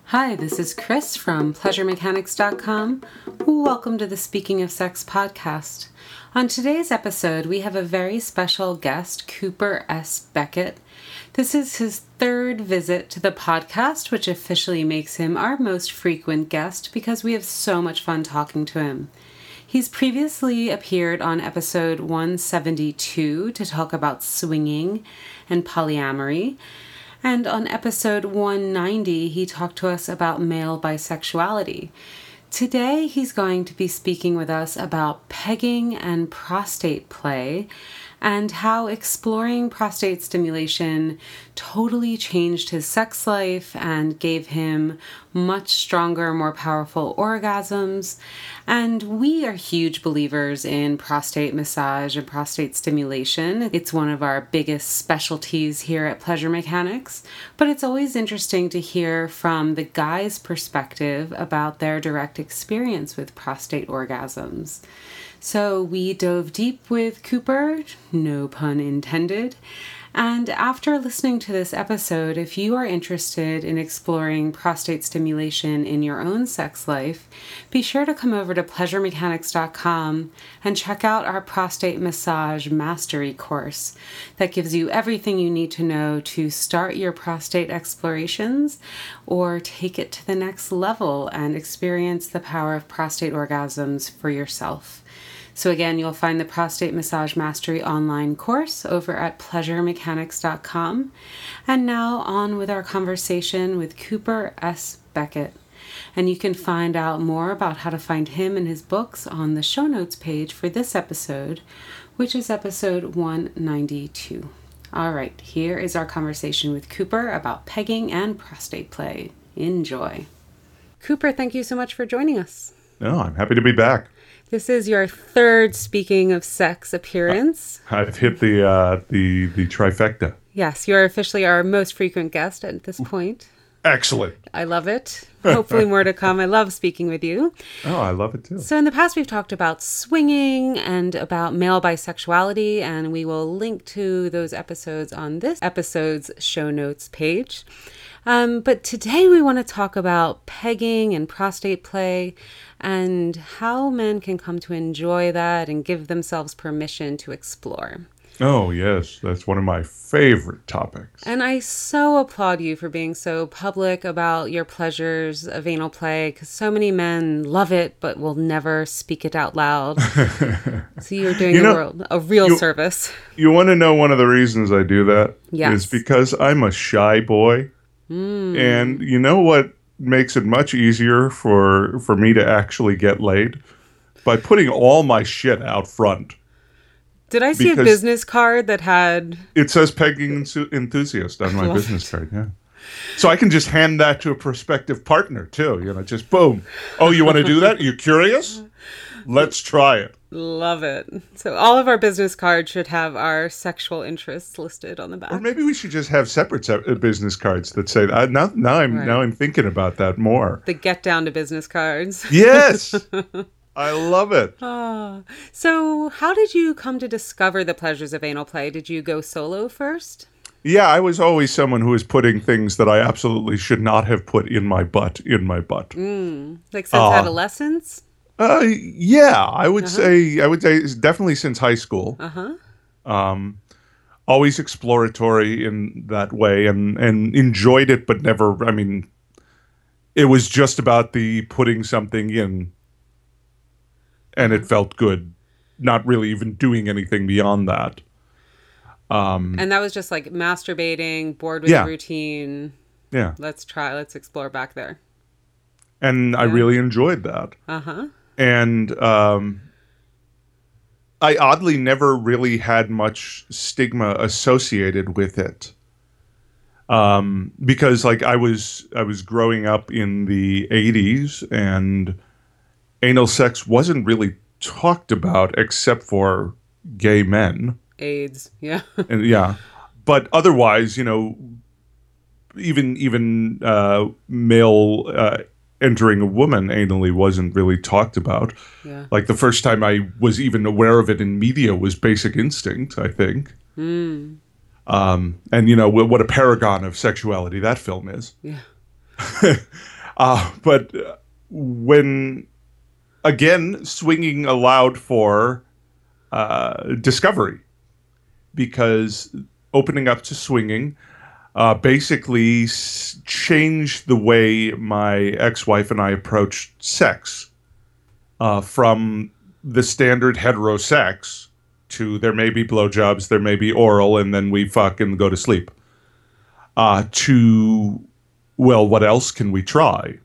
Hi, this is Chris from PleasureMechanics.com. Welcome to the Speaking of Sex podcast. On today's episode, we have a very special guest, Cooper S. Beckett. This is his third visit to the podcast, which officially makes him our most frequent guest because we have so much fun talking to him. He's previously appeared on episode 172 to talk about swinging and polyamory. And on episode 190, he talked to us about male bisexuality. Today, he's going to be speaking with us about pegging and prostate play and how exploring prostate stimulation totally changed his sex life and gave him much stronger, more powerful orgasms. And we are huge believers in prostate massage and prostate stimulation. It's one of our biggest specialties here at Pleasure Mechanics, but it's always interesting to hear from the guy's perspective about their direct experience with prostate orgasms. So we dove deep with Cooper, no pun intended. And after listening to this episode, if you are interested in exploring prostate stimulation in your own sex life, be sure to come over to PleasureMechanics.com and check out our prostate massage mastery course that gives you everything you need to know to start your prostate explorations or take it to the next level and experience the power of prostate orgasms for yourself. So again, you'll find the Prostate Massage Mastery online course over at PleasureMechanics.com. And now on with our conversation with Cooper S. Beckett. And you can find out more about how to find him and his books on the show notes page for this episode, which is episode 192. All right, here is our conversation with Cooper about pegging and prostate play. Enjoy. Cooper, thank you so much for joining us. No, I'm happy to be back. This is your third Speaking of Sex appearance. I've hit the trifecta. Yes, you're officially our most frequent guest at this point. Excellent. I love it. Hopefully more to come. I love speaking with you. Oh, I love it too. So in the past, we've talked about swinging and about male bisexuality, and we will link to those episodes on this episode's show notes page. But today we want to talk about pegging and prostate play and how men can come to enjoy that and give themselves permission to explore. Oh, yes. That's one of my favorite topics. And I so applaud you for being so public about your pleasures of anal play, because so many men love it but will never speak it out loud. So you're doing the world a real service. You want to know one of the reasons I do that? Yes. Is because I'm a shy boy. And you know what makes it much easier for me to actually get laid? By putting all my shit out front. Did I see a business card that had... It says pegging enthusiast on my business card, yeah. So I can just hand that to a prospective partner, too. You know, just boom. Oh, you want to do that? You're curious? Let's try it. Love it. So all of our business cards should have our sexual interests listed on the back. Or maybe we should just have separate business cards that say that. Now I'm thinking about that more. The get down to business cards. Yes. I love it. So how did you come to discover the pleasures of anal play? Did you go solo first? Yeah, I was always someone who was putting things that I absolutely should not have put in my butt. Like since adolescence? Yeah, I would say definitely since high school. Always exploratory in that way and enjoyed it, but never, I mean, it was just about the putting something in and it felt good, not really even doing anything beyond that. And that was just like masturbating, bored with the routine. Yeah. Let's explore back there. And I really enjoyed that. And I oddly never really had much stigma associated with it. Because like I was growing up in the 80s and anal sex wasn't really talked about except for gay men. AIDS, yeah. And yeah. But otherwise, you know, even male entering a woman anally wasn't really talked about. Yeah. Like the first time I was even aware of it in media was Basic Instinct, I think. And you know what a paragon of sexuality that film is. Yeah. But when, again, swinging allowed for discovery, because opening up to swinging basically changed the way my ex-wife and I approached sex, from the standard heterosex to there may be blowjobs, there may be oral, and then we fuck and go to sleep, to, well, what else can we try?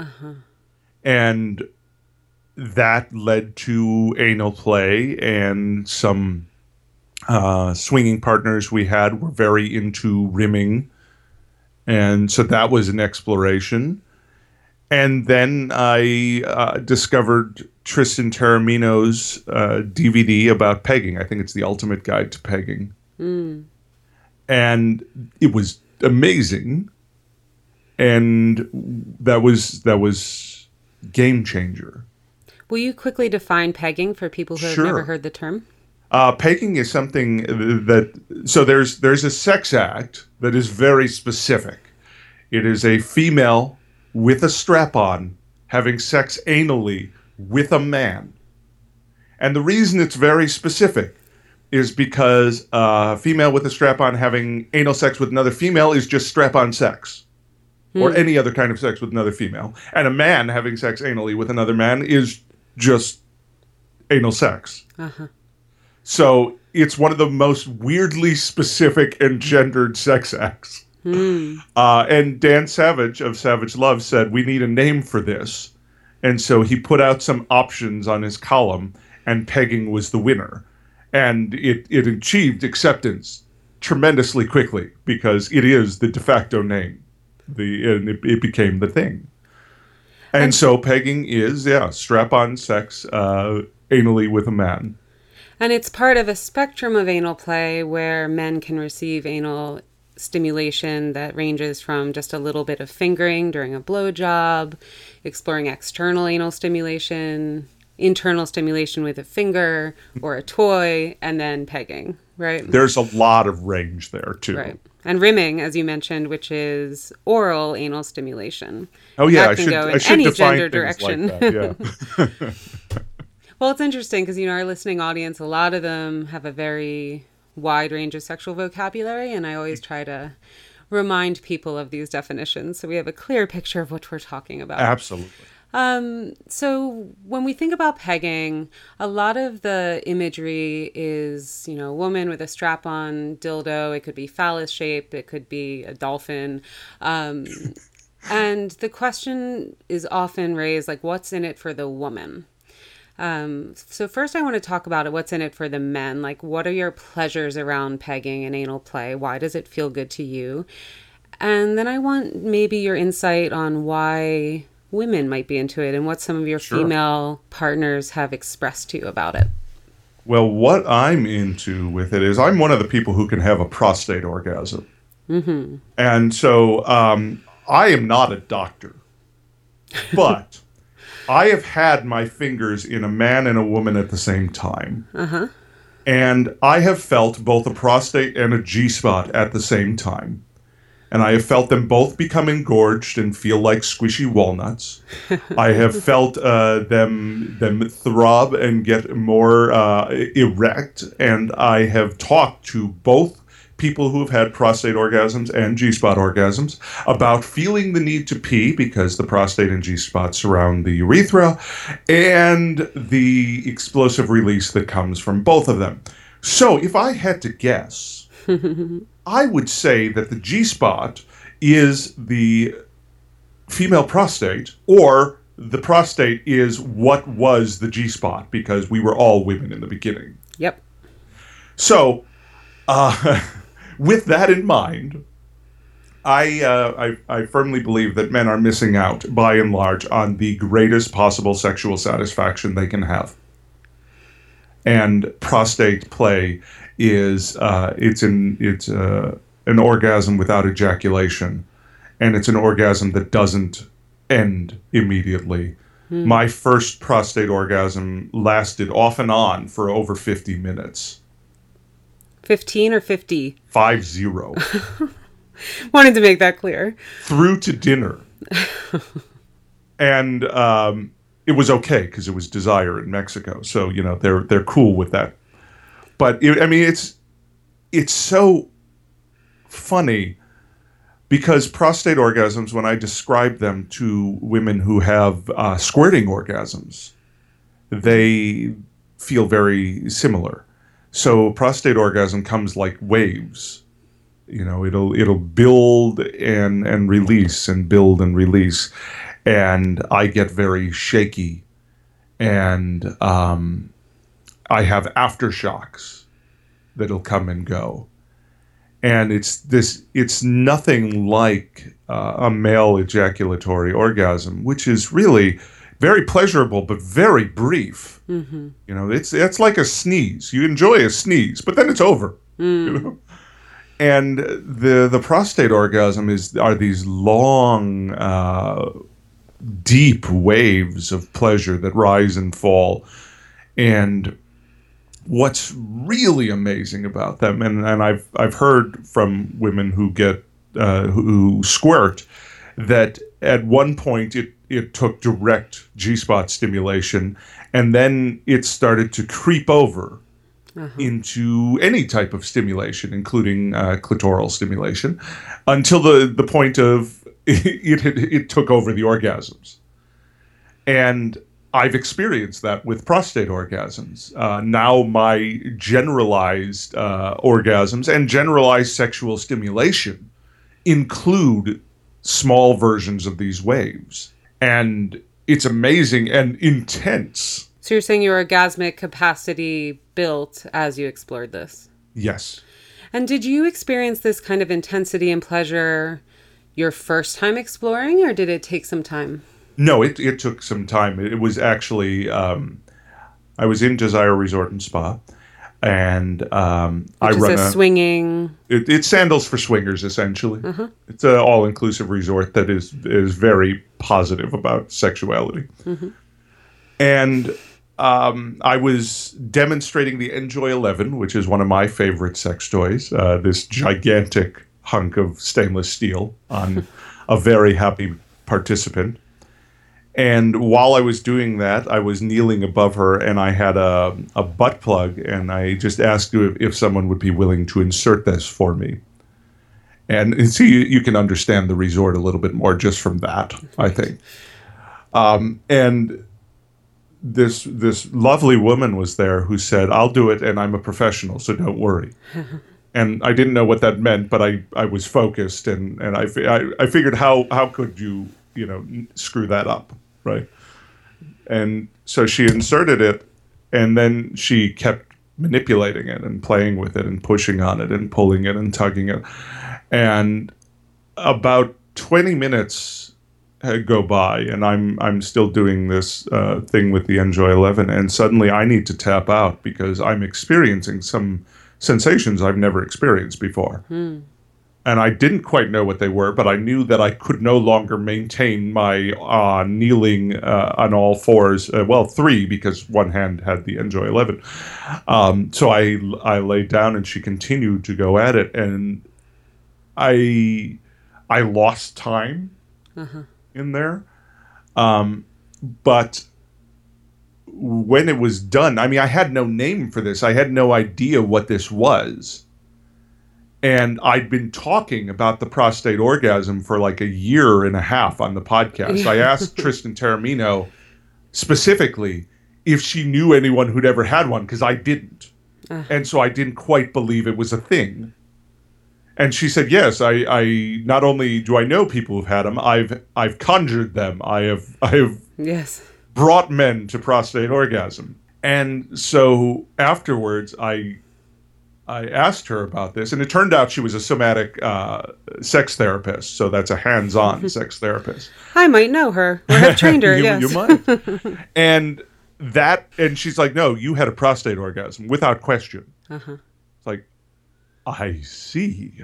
And that led to anal play, and some swinging partners we had were very into rimming. And so that was an exploration. And then I discovered Tristan Taormino's DVD about pegging. I think it's The Ultimate Guide to Pegging. And it was amazing. And that was game changer. Will you quickly define pegging for people who have never heard the term? Pegging is something so there's a sex act that is very specific. It is a female with a strap-on having sex anally with a man. And the reason it's very specific is because a female with a strap-on having anal sex with another female is just strap-on sex. Or any other kind of sex with another female. And a man having sex anally with another man is just anal sex. So it's one of the most weirdly specific and gendered sex acts. And Dan Savage of Savage Love said, we need a name for this. And so he put out some options on his column, and pegging was the winner. And it achieved acceptance tremendously quickly, because it is the de facto name. And it became the thing. And so pegging is, strap-on sex anally with a man. And it's part of a spectrum of anal play where men can receive anal stimulation that ranges from just a little bit of fingering during a blowjob, exploring external anal stimulation, internal stimulation with a finger or a toy, and then pegging, right? There's a lot of range there, too. Right. And rimming, as you mentioned, which is oral anal stimulation. Oh, yeah. That can go in any gender direction. Like that, yeah. Well, it's interesting because, our listening audience, a lot of them have a very wide range of sexual vocabulary, and I always try to remind people of these definitions so we have a clear picture of what we're talking about. Absolutely. So when we think about pegging, a lot of the imagery is, a woman with a strap-on dildo. It could be phallus shaped. It could be a dolphin. And the question is often raised, like, what's in it for the woman? So first I want to talk about what's in it for the men. Like, what are your pleasures around pegging and anal play? Why does it feel good to you? And then I want maybe your insight on why women might be into it and what some of your female partners have expressed to you about it. Well, what I'm into with it is I'm one of the people who can have a prostate orgasm. And so I am not a doctor, but I have had my fingers in a man and a woman at the same time. And I have felt both a prostate and a G-spot at the same time. And I have felt them both become engorged and feel like squishy walnuts. I have felt them throb and get more erect. And I have talked to both people who have had prostate orgasms and G-spot orgasms about feeling the need to pee, because the prostate and G-spot surround the urethra, and the explosive release that comes from both of them. So if I had to guess, I would say that the G-spot is the female prostate, or the prostate is what was the G-spot, because we were all women in the beginning. Yep. So, with that in mind, I firmly believe that men are missing out, by and large, on the greatest possible sexual satisfaction they can have. And prostate play is it's an orgasm without ejaculation, and it's an orgasm that doesn't end immediately. My first prostate orgasm lasted off and on for over 50 minutes. 15 or 50? 50. Wanted to make that clear. Through to dinner. And it was okay because it was Desire in Mexico, so they're cool with that. But it's so funny because prostate orgasms, when I describe them to women who have squirting orgasms, they feel very similar. So prostate orgasm comes like waves. It'll build and release and build and release, and I get very shaky, and I have aftershocks that'll come and go, and it's nothing like a male ejaculatory orgasm, which is really very pleasurable but very brief. Mm-hmm. It's like a sneeze. You enjoy a sneeze, but then it's over. And the prostate orgasm are these long, deep waves of pleasure that rise and fall. And what's really amazing about them, and I've heard from women who get who squirt, that at one point it took direct G-spot stimulation, and then it started to creep over into any type of stimulation, including clitoral stimulation, until the point of it took over the orgasms. And I've experienced that with prostate orgasms. Now my generalized orgasms and generalized sexual stimulation include small versions of these waves. And it's amazing and intense. So you're saying your orgasmic capacity built as you explored this? Yes. And did you experience this kind of intensity and pleasure your first time exploring, or did it take some time? No, it took some time. It was actually, I was in Desire Resort and Spa, and I run a swinging... It's Sandals for Swingers, essentially. Uh-huh. It's an all-inclusive resort that is very positive about sexuality. Mm-hmm. And I was demonstrating the Enjoy 11, which is one of my favorite sex toys, this gigantic hunk of stainless steel on a very happy participant. And while I was doing that, I was kneeling above her, and I had a butt plug, and I just asked if someone would be willing to insert this for me. And see, you can understand the resort a little bit more just from that, I think. And this lovely woman was there who said, "I'll do it, and I'm a professional, so don't worry." And I didn't know what that meant, but I was focused, and I figured how could you screw that up, right? And so she inserted it, and then she kept manipulating it and playing with it and pushing on it and pulling it and tugging it. And about 20 minutes go by, and I'm still doing this thing with the Enjoy 11, and suddenly I need to tap out because I'm experiencing some sensations I've never experienced before. And I didn't quite know what they were, but I knew that I could no longer maintain my kneeling on all fours. Three, because one hand had the Enjoy 11. So I laid down, and she continued to go at it, and I lost time in there. But when it was done, I had no name for this. I had no idea what this was. And I'd been talking about the prostate orgasm for like a year and a half on the podcast. I asked Tristan Taormino specifically if she knew anyone who'd ever had one, because I didn't. And so I didn't quite believe it was a thing. And she said, yes, I not only do I know people who've had them, I've conjured them. I have yes, brought men to prostate orgasm. And so afterwards, I asked her about this, and it turned out she was a somatic sex therapist. So that's a hands-on sex therapist. I might know her or have trained her. Yes, you might. And she's like, no, you had a prostate orgasm without question. It's like, I see.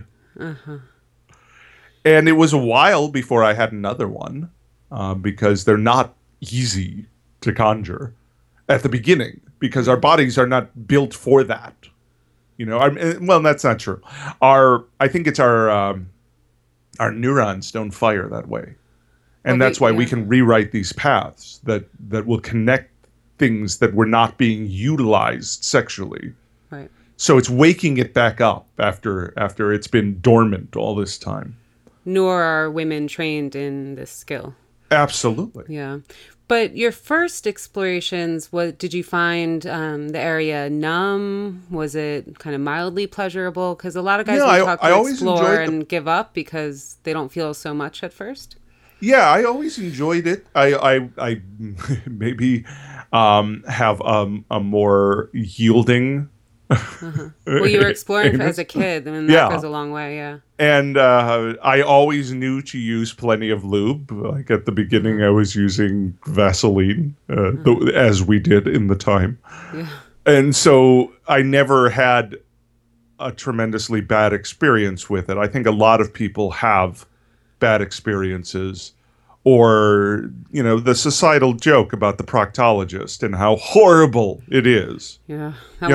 And it was a while before I had another one, because they're not easy to conjure at the beginning, because our bodies are not built for that. That's not true. I think it's our neurons don't fire that way. And that's why we can rewrite these paths that will connect things that were not being utilized sexually. Right. So it's waking it back up after it's been dormant all this time. Nor are women trained in this skill. Absolutely. Yeah. But your first explorations, what did you find the area numb? Was it kind of mildly pleasurable? Because a lot of guys will talk to explore and give up because they don't feel so much at first. Yeah, I always enjoyed it. I maybe have a more yielding. Well, you were exploring as a kid, and that goes a long way, yeah. And I always knew to use plenty of lube. Like at the beginning, I was using Vaseline, as we did in the time. Yeah. And so I never had a tremendously bad experience with it. I think a lot of people have bad experiences, or the societal joke about the proctologist and how horrible it is. Yeah,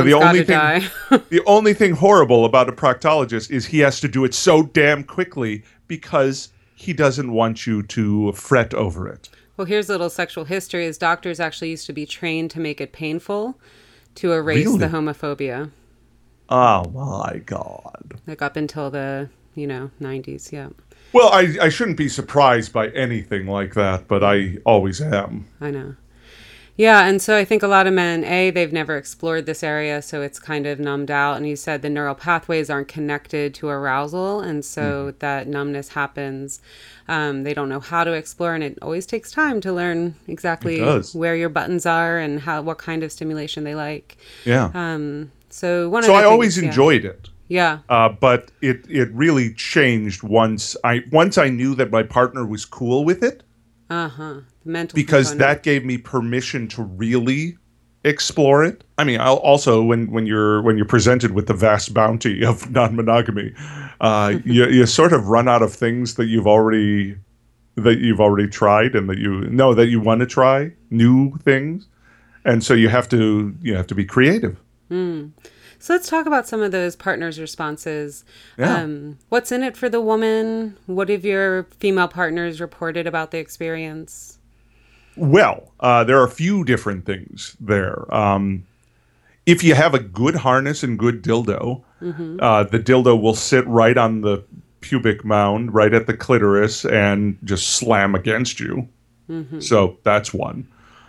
the only thing horrible about a proctologist is he has to do it so damn quickly because he doesn't want you to fret over it. Well, here's a little sexual history: is doctors actually used to be trained to make it painful to erase the homophobia. Oh my God! Like up until the 90s, yeah. Well, I shouldn't be surprised by anything like that, but I always am. I know. Yeah, and so I think a lot of men, they've never explored this area, so it's kind of numbed out. And you said the neural pathways aren't connected to arousal, and so that numbness happens. They don't know how to explore, and it always takes time to learn exactly where your buttons are and what kind of stimulation they like. Yeah. So I always enjoyed it. Yeah. But it really changed once I knew that my partner was cool with it. Mental because component. That gave me permission to really explore it. I mean, I'll also when you're presented with the vast bounty of non-monogamy, you sort of run out of things that you've already tried and that you want to try new things, and so you have to be creative. So let's talk about some of those partners' responses. Yeah. What's in it for the woman? What have your female partners reported about the experience? Well, there are a few different things there. If you have a good harness and good dildo, the dildo will sit right on the pubic mound, right at the clitoris, and just slam against you. So that's one.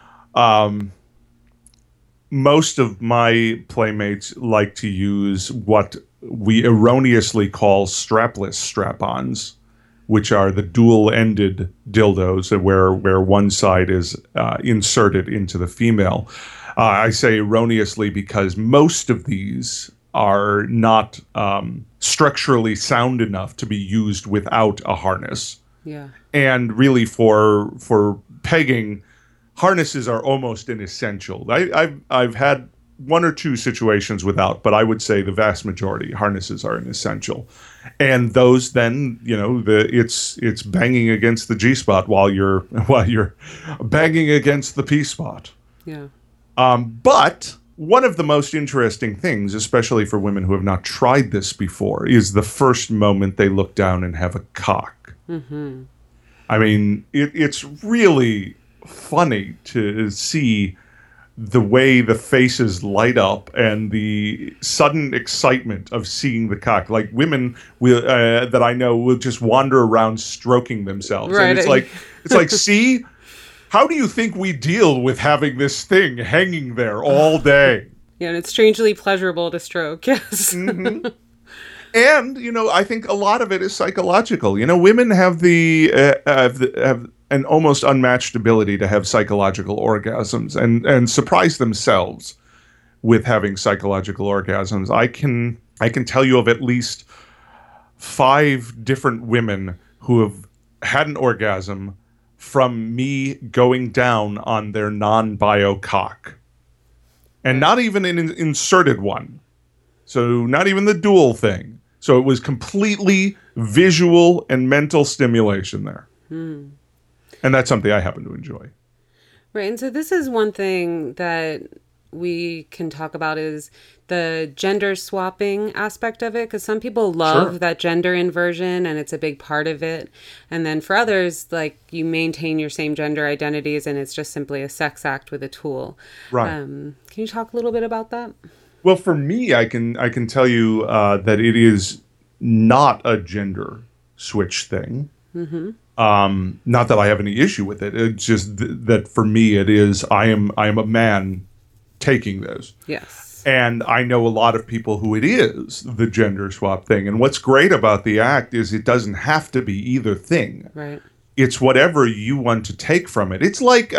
Most of my playmates like to use what we erroneously call strapless strap-ons, which are the dual-ended dildos where one side is inserted into the female. I say erroneously because most of these are not structurally sound enough to be used without a harness. Yeah. And really for pegging, harnesses are almost an essential. I've had one or two situations without, but I would say the vast majority harnesses are an essential. And those then, it's banging against the G spot while you're banging against the P spot. Yeah. But one of the most interesting things, especially for women who have not tried this before, is the first moment they look down and have a cock. I mean, it's really funny to see the way the faces light up and the sudden excitement of seeing the cock. Like women that I know will just wander around stroking themselves. Right. And it's like, see, how do you think we deal with having this thing hanging there all day? Yeah, and it's strangely pleasurable to stroke, yes. And, I think a lot of it is psychological. Women have have an almost unmatched ability to have psychological orgasms and surprise themselves with having psychological orgasms. I can tell you of at least 5 different women who have had an orgasm from me going down on their non-bio cock. And not even an inserted one. So not even the dual thing. So it was completely visual and mental stimulation there. And that's something I happen to enjoy. Right. And so this is one thing that we can talk about is the gender swapping aspect of it, because some people love Sure. that gender inversion and it's a big part of it. And then for others, like, you maintain your same gender identities and it's just simply a sex act with a tool. Right. Can you talk a little bit about that? Well, for me, I can tell you that it is not a gender switch thing. Not that I have any issue with it. It's just that for me, it is. I am a man taking this. Yes. And I know a lot of people who it is the gender swap thing. And what's great about the act is it doesn't have to be either thing. Right. It's whatever you want to take from it.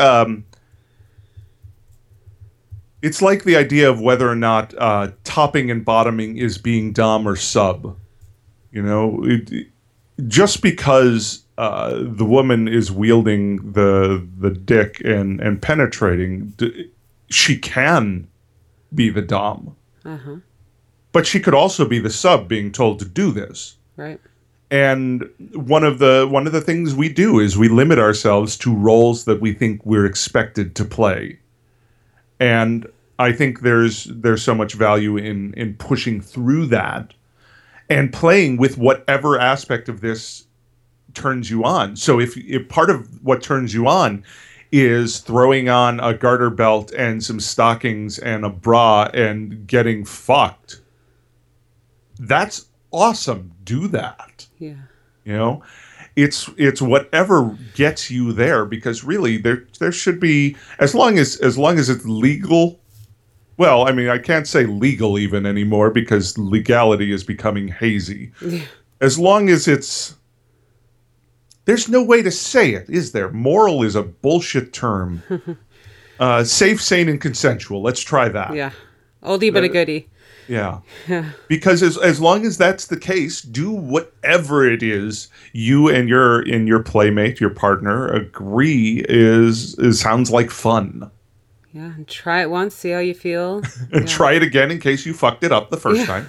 It's like the idea of whether or not topping and bottoming is being dom or sub. You know, just because the woman is wielding the dick and penetrating, she can be the dom. But she could also be the sub being told to do this. Right. And one of the things we do is we limit ourselves to roles that we think we're expected to play. And I think there's so much value in pushing through that and playing with whatever aspect of this turns you on. So if part of what turns you on is throwing on a garter belt and some stockings and a bra and getting fucked, that's awesome. Do that. Yeah. You know, it's whatever gets you there, because really there should be, as long as it's legal. Well, I mean, I can't say legal even anymore because legality is becoming hazy. Yeah. As long as it's, there's no way to say it, is there? Moral is a bullshit term. Safe, sane, and consensual. Let's try that. Yeah. Oldie but a goodie. Yeah. Because as long as that's the case, do whatever it is you and your playmate, your partner, agree is sounds like fun. Yeah. And try it once, see how you feel. And try it again in case you fucked it up the first time.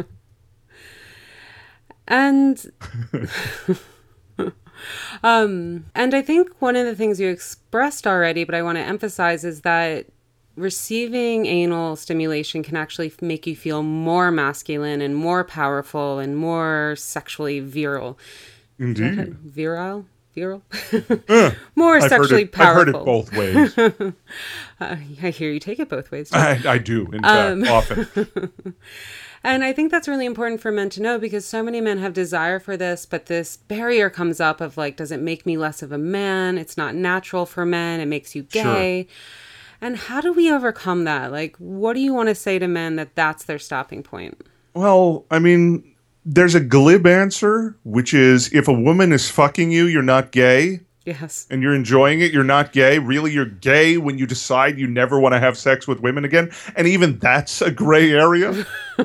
And and I think one of the things you expressed already, but I want to emphasize, is that receiving anal stimulation can actually make you feel more masculine and more powerful and more sexually virile. Indeed. Virile? More sexually powerful. I've heard it both ways. I hear you take it both ways. Too. I do, in fact, often. And I think that's really important for men to know, because so many men have desire for this, but this barrier comes up of like, does it make me less of a man? It's not natural for men. It makes you gay. Sure. And how do we overcome that? Like, what do you want to say to men that that's their stopping point? Well, I mean, there's a glib answer, which is if a woman is fucking you, you're not gay. Yes. And you're enjoying it, you're not gay. Really, you're gay when you decide you never want to have sex with women again. And even that's a gray area.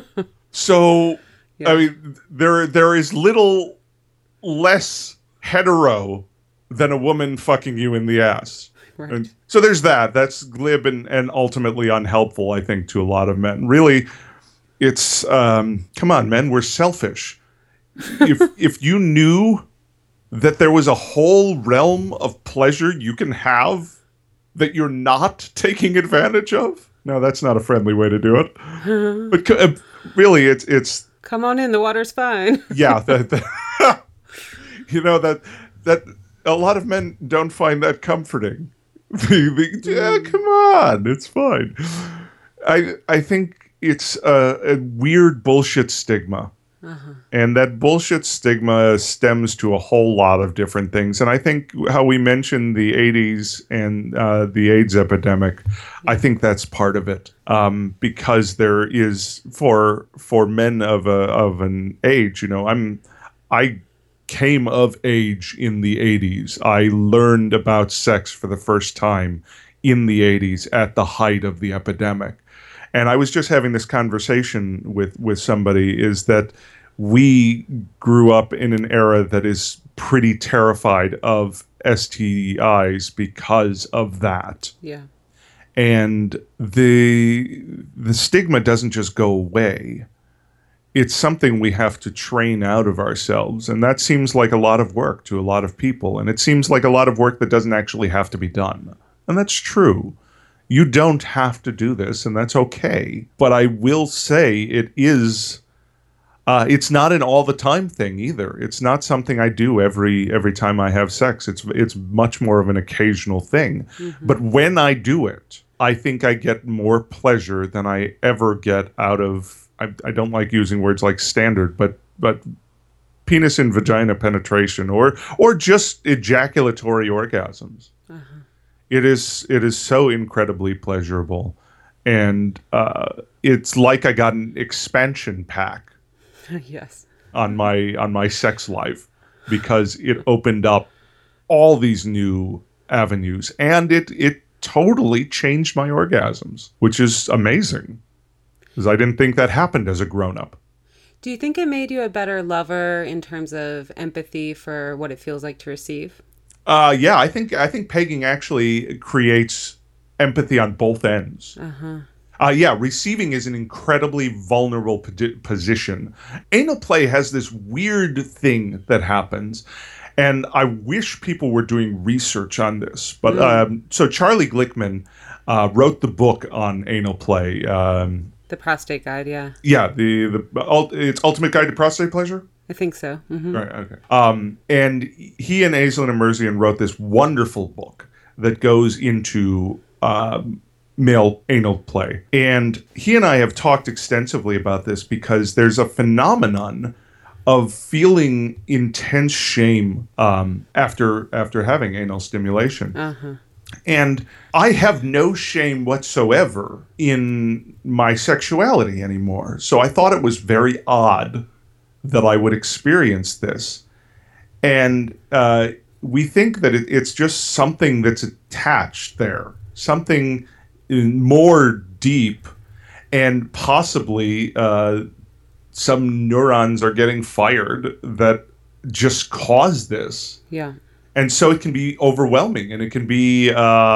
So, yeah. I mean, there is little less hetero than a woman fucking you in the ass. Right. And so there's that. That's glib and ultimately unhelpful, I think, to a lot of men. Really, it's, come on, men, we're selfish. If you knew that there was a whole realm of pleasure you can have that you're not taking advantage of. No, that's not a friendly way to do it. But really, it's come on in, the water's fine. Yeah, you know, that a lot of men don't find that comforting. Yeah, come on, it's fine. I think it's a weird bullshit stigma. And that bullshit stigma stems to a whole lot of different things. And I think how we mentioned the 80s and the AIDS epidemic, I think that's part of it. Because there is, for men of an age, you know, I came of age in the 80s. I learned about sex for the first time in the 80s at the height of the epidemic. And I was just having this conversation with somebody, is that we grew up in an era that is pretty terrified of STIs because of that. Yeah. And the stigma doesn't just go away. It's something we have to train out of ourselves. And that seems like a lot of work to a lot of people. And it seems like a lot of work that doesn't actually have to be done. And that's true. You don't have to do this, and that's okay. But I will say it's not an all the time thing either. It's not something I do every time I have sex. It's much more of an occasional thing. But when I do it, I think I get more pleasure than I ever get out of. I don't like using words like standard, but penis and vagina penetration or just ejaculatory orgasms. It is so incredibly pleasurable, and it's like I got an expansion pack Yes. on my sex life because it opened up all these new avenues, and it totally changed my orgasms, which is amazing because I didn't think that happened as a grown-up. Do you think it made you a better lover in terms of empathy for what it feels like to receive? Yeah, I think pegging actually creates empathy on both ends. Yeah, receiving is an incredibly vulnerable position. Anal play has this weird thing that happens, and I wish people were doing research on this. But so Charlie Glickman wrote the book on anal play. The Prostate Guide, yeah. Yeah, it's Ultimate Guide to Prostate Pleasure. I think so. Right. Okay. And he and Aislinn Emerzian wrote this wonderful book that goes into male anal play, and he and I have talked extensively about this because there's a phenomenon of feeling intense shame after having anal stimulation. And I have no shame whatsoever in my sexuality anymore. So I thought it was very odd that I would experience this. And we think that it's just something that's attached there, something more deep, and possibly some neurons are getting fired that just cause this. Yeah. And so it can be overwhelming, and it can be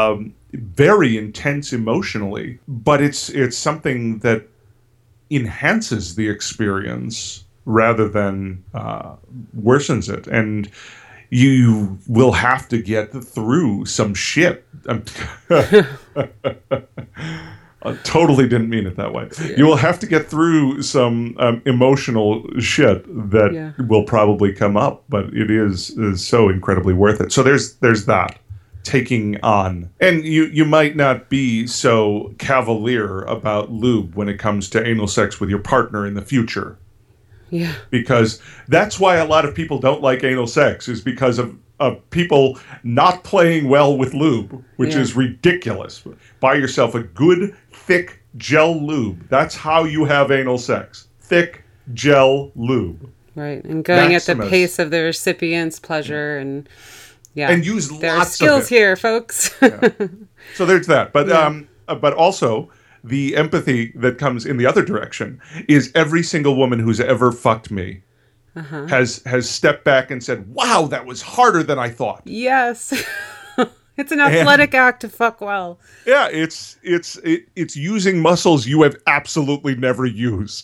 very intense emotionally, but it's something that enhances the experience rather than worsens it. And you will have to get through some shit. I totally didn't mean it that way. Yeah. You will have to get through some emotional shit that will probably come up, but it is so incredibly worth it. So there's that, taking on. And you might not be so cavalier about lube when it comes to anal sex with your partner in the future. Yeah. Because that's why a lot of people don't like anal sex, is because of people not playing well with lube, which is ridiculous. Buy yourself a good, thick gel lube. That's how you have anal sex. Thick gel lube. Right. And going Maximus. At the pace of the recipient's pleasure and and use there lots are skills of it. Here, folks. So there's that. But also the empathy that comes in the other direction is every single woman who's ever fucked me has stepped back and said, "Wow, that was harder than I thought." Yes. It's an athletic act to fuck well. Yeah, it's using muscles you have absolutely never used.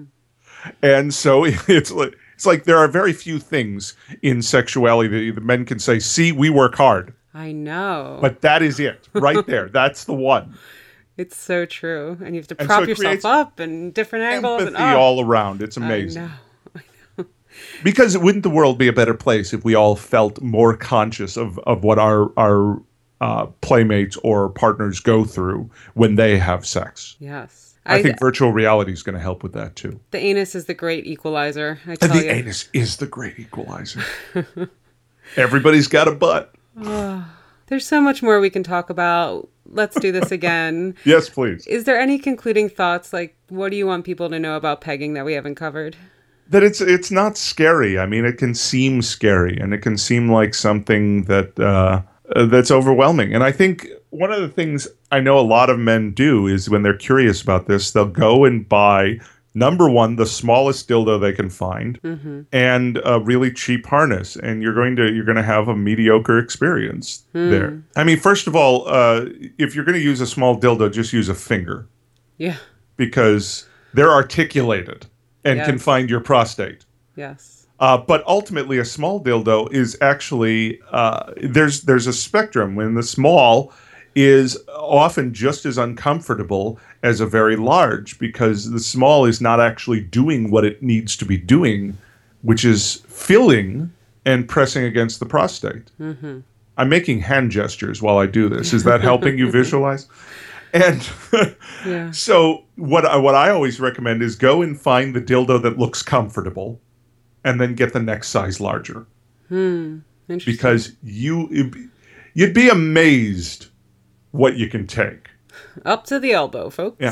And so it's like there are very few things in sexuality that men can say, "See, we work hard." I know. But that is it. Right there. That's the one. It's so true. And you have to prop yourself up in different angles. Empathy all around. It's amazing. I know. Because wouldn't the world be a better place if we all felt more conscious of what our playmates or partners go through when they have sex? Yes. I think virtual reality is going to help with that too. The anus is the great equalizer, I tell you. Anus is the great equalizer. Everybody's got a butt. There's so much more we can talk about. Let's do this again. Yes, please. Is there any concluding thoughts? Like, what do you want people to know about pegging that we haven't covered? That it's not scary. I mean, it can seem scary, and it can seem like something that's overwhelming. And I think one of the things I know a lot of men do is when they're curious about this, they'll go and buy, number one, the smallest dildo they can find, and a really cheap harness, and you're going to have a mediocre experience there. I mean, first of all, if you're going to use a small dildo, just use a finger. Yeah. Because they're articulated and can find your prostate. Yes. But ultimately, a small dildo is actually there's a spectrum. When the small is often just as uncomfortable as a very large, because the small is not actually doing what it needs to be doing, which is filling and pressing against the prostate. Mm-hmm. I'm making hand gestures while I do this. Is that helping you visualize? And Yeah. so what I always recommend is go and find the dildo that looks comfortable and then get the next size larger. Interesting. Because you'd be amazed what you can take. Up to the elbow, folks. Yeah.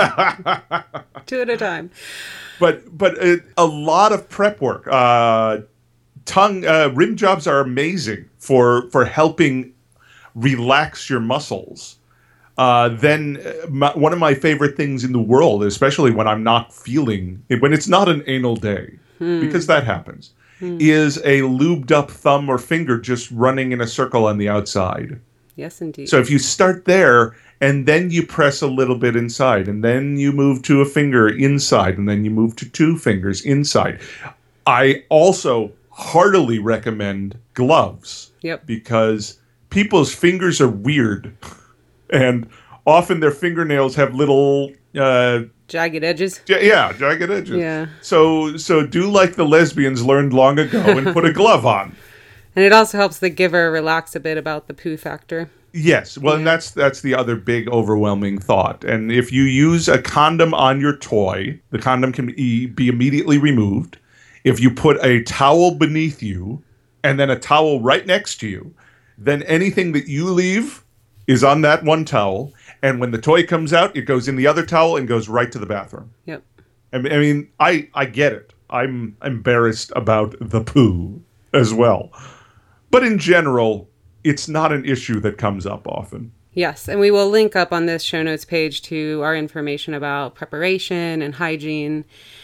2 at a time. But a lot of prep work. Rim jobs are amazing for helping relax your muscles. Then one of my favorite things in the world, especially when I'm not feeling, when it's not an anal day, because that happens, is a lubed up thumb or finger just running in a circle on the outside. Yes, indeed. So if you start there and then you press a little bit inside and then you move to a finger inside and then you move to 2 fingers inside. I also heartily recommend gloves. Yep. Because people's fingers are weird. And often their fingernails have little jagged edges. Jagged edges. Yeah. So do like the lesbians learned long ago and put a glove on. And it also helps the giver relax a bit about the poo factor. Yes. Well, and that's the other big overwhelming thought. And if you use a condom on your toy, the condom can be immediately removed. If you put a towel beneath you and then a towel right next to you, then anything that you leave is on that one towel, and when the toy comes out, it goes in the other towel and goes right to the bathroom. Yep. I mean, I get it. I'm embarrassed about the poo as well. But in general, it's not an issue that comes up often. Yes, and we will link up on this show notes page to our information about preparation and hygiene,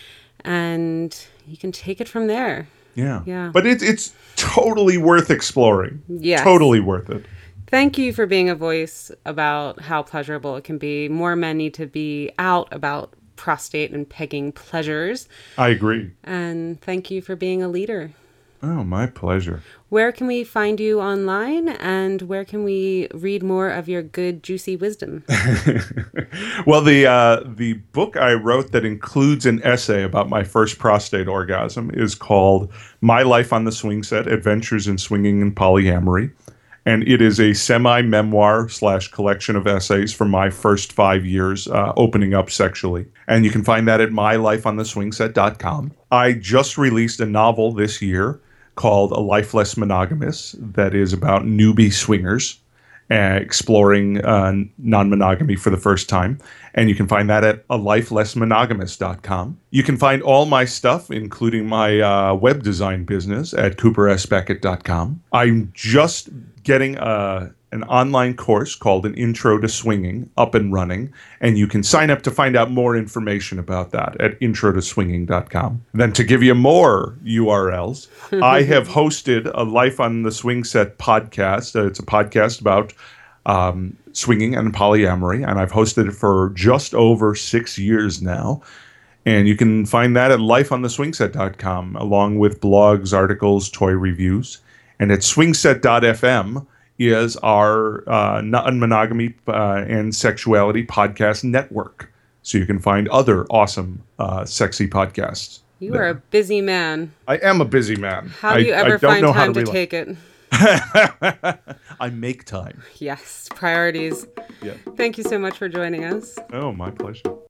and you can take it from there. Yeah. But it's totally worth exploring. Yes. Totally worth it. Thank you for being a voice about how pleasurable it can be. More men need to be out about prostate and pegging pleasures. I agree. And thank you for being a leader. Oh, my pleasure. Where can we find you online, and where can we read more of your good, juicy wisdom? Well, the book I wrote that includes an essay about my first prostate orgasm is called My Life on the Swing Set, Adventures in Swinging and Polyamory. And it is a semi-memoir / collection of essays from my first 5 years opening up sexually. And you can find that at mylifeontheswingset.com. I just released a novel this year called A Life Less Monogamous that is about newbie swingers exploring non-monogamy for the first time. And you can find that at alifelessmonogamous.com. You can find all my stuff, including my web design business, at coopersbeckett.com. I'm just getting an online course called An Intro to Swinging up and running, and you can sign up to find out more information about that at introtoswinging.com. Then to give you more URLs, I have hosted a Life on the Swing Set podcast. It's a podcast about swinging and polyamory, and I've hosted it for just over 6 years now. And you can find that at lifeontheswingset.com, along with blogs, articles, toy reviews. And at swingset.fm is our non-monogamy and sexuality podcast network. So you can find other awesome, sexy podcasts. You are a busy man. I am a busy man. How do you ever find time to take it? I make time. Yes, priorities. Yeah. Thank you so much for joining us. Oh, my pleasure.